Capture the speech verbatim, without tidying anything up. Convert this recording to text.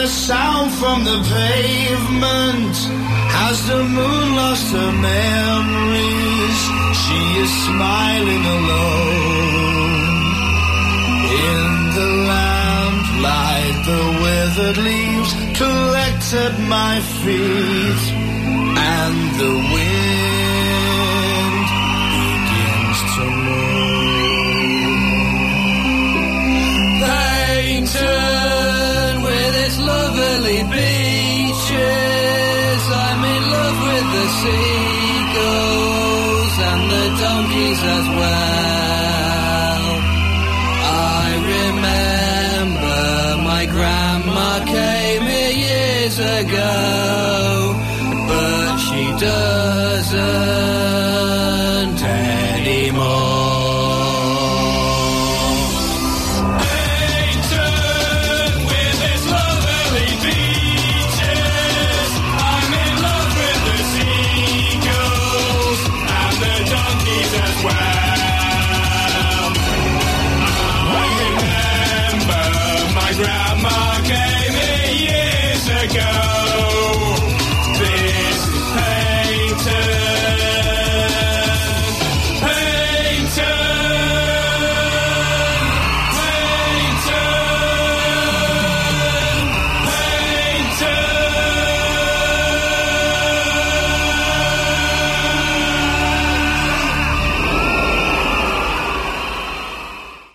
sound from the pavement. Has the moon lost her memories? She is smiling alone. In the lamplight, the withered leaves collect at my feet, and the wind begins to move. Painted with its lovely beaches, I'm in love with the seagulls and the donkeys as well. I remember my grandma came here years ago, but she doesn't